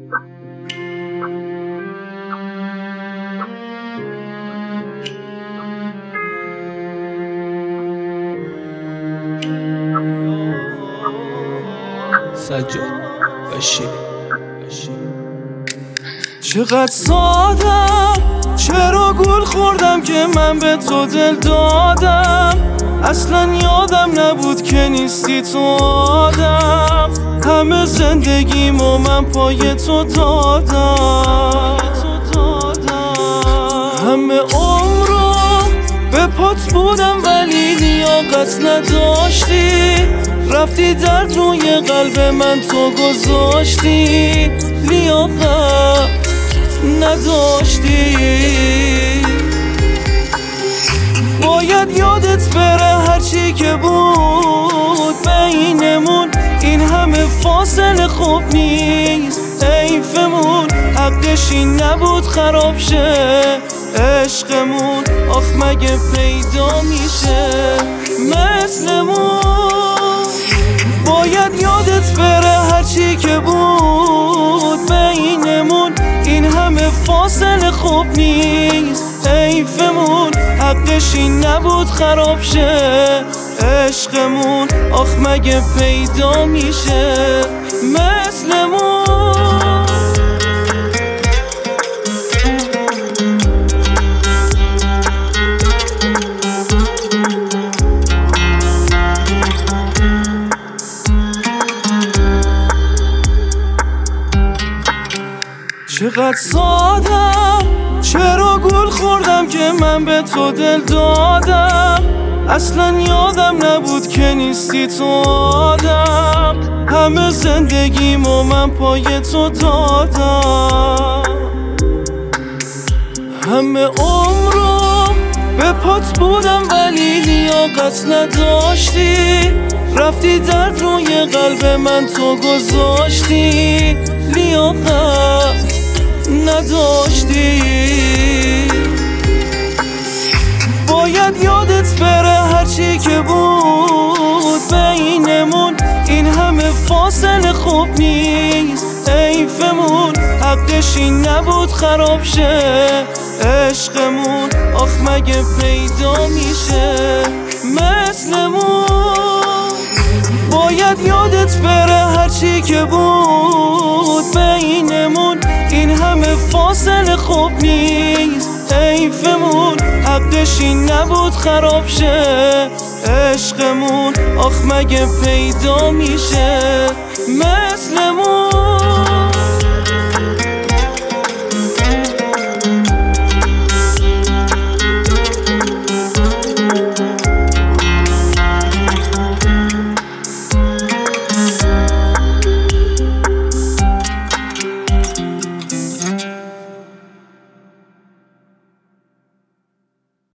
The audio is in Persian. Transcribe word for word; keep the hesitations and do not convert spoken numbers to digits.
سجاد بشیر چقدر سادم، چرا گل خوردم که من به تو دل دادم. اصلا یادم نبود که نیستی تو آدم. همه زندگیمو من پای تو دادم. همه عمرو به پات بودم ولی لیاقت نداشتی. رفتی درد روی قلب من تو گذاشتی. لیاقت نداشتی. باید یادت بره هرچی که بود بینمون. این همه فاصله خوب نیست، حیفمون. حقش این نبود خراب شه عشقمون. آخ مگه پیدا میشه مثلمون. باید یادت بره هرچی که بود بینمون. این همه فاصله خوب نیست، حیفمون. حقش این نبود خراب شه عشقمون. آخ مگه پیدا میشه مثلمون. چقدر سادم، چرا گل خوردم که من به تو دل دادم. اصلا یادم نبود که نیستی تو آدم. همه زندگیمو من پای تو دادم. همه عمرو به پات بودم ولی لیاقت نداشتی. رفتی درد روی قلب من تو گذاشتی. لیاقت نداشتی. باید یادت بره هرچی که بود بینمون. این همه فاصله خوب نیست، حیفمون. حقش این نبود خراب شه عشقمون. آخ مگه پیدا میشه مثلمون. باید یادت بره هرچی که بود بینمون. این همه فاصله خوب نیست، حیفمون. حقش این نبود خراب شه عشقمون. آخ مگه پیدا میشه